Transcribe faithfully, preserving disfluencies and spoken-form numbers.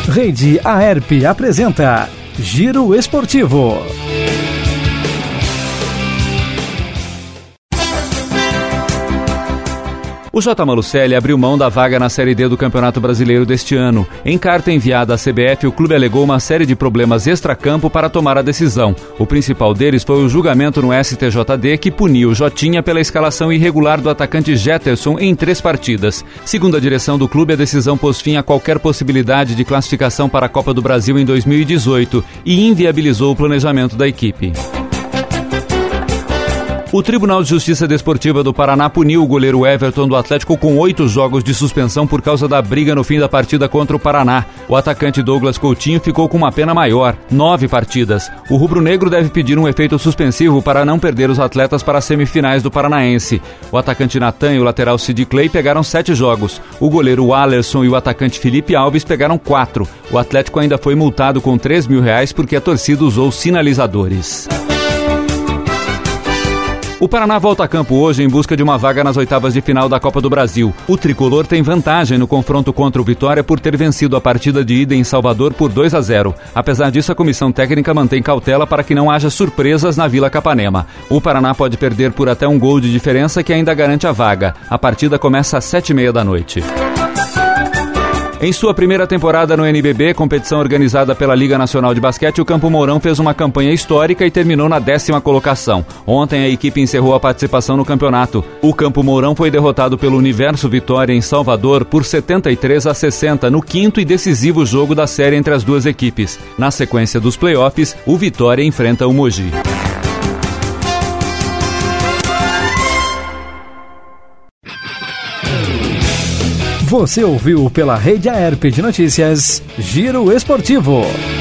Rede Aerp apresenta Giro Esportivo. O J. Malucelli abriu mão da vaga na Série D do Campeonato Brasileiro deste ano. Em carta enviada à C B F, o clube alegou uma série de problemas extracampo para tomar a decisão. O principal deles foi o julgamento no S T J D que puniu o Jotinha pela escalação irregular do atacante Jetterson em três partidas. Segundo a direção do clube, a decisão pôs fim a qualquer possibilidade de classificação para a Copa do Brasil em dois mil e dezoito e inviabilizou o planejamento da equipe. O Tribunal de Justiça Desportiva do Paraná puniu o goleiro Everton do Atlético com oito jogos de suspensão por causa da briga no fim da partida contra o Paraná. O atacante Douglas Coutinho ficou com uma pena maior, nove partidas. O rubro-negro deve pedir um efeito suspensivo para não perder os atletas para as semifinais do Paranaense. O atacante Natan e o lateral Sid Clay pegaram sete jogos. O goleiro Wallerson e o atacante Felipe Alves pegaram quatro. O Atlético ainda foi multado com três mil reais porque a torcida usou sinalizadores. O Paraná volta a campo hoje em busca de uma vaga nas oitavas de final da Copa do Brasil. O tricolor tem vantagem no confronto contra o Vitória por ter vencido a partida de ida em Salvador por dois a zero. Apesar disso, a comissão técnica mantém cautela para que não haja surpresas na Vila Capanema. O Paraná pode perder por até um gol de diferença que ainda garante a vaga. A partida começa às sete e meia da noite. Em sua primeira temporada no N B B, competição organizada pela Liga Nacional de Basquete, o Campo Mourão fez uma campanha histórica e terminou na décima colocação. Ontem a equipe encerrou a participação no campeonato. O Campo Mourão foi derrotado pelo Universo Vitória em Salvador por setenta e três a sessenta no quinto e decisivo jogo da série entre as duas equipes. Na sequência dos playoffs, o Vitória enfrenta o Mogi. Você ouviu pela Rede Aerp de Notícias, Giro Esportivo.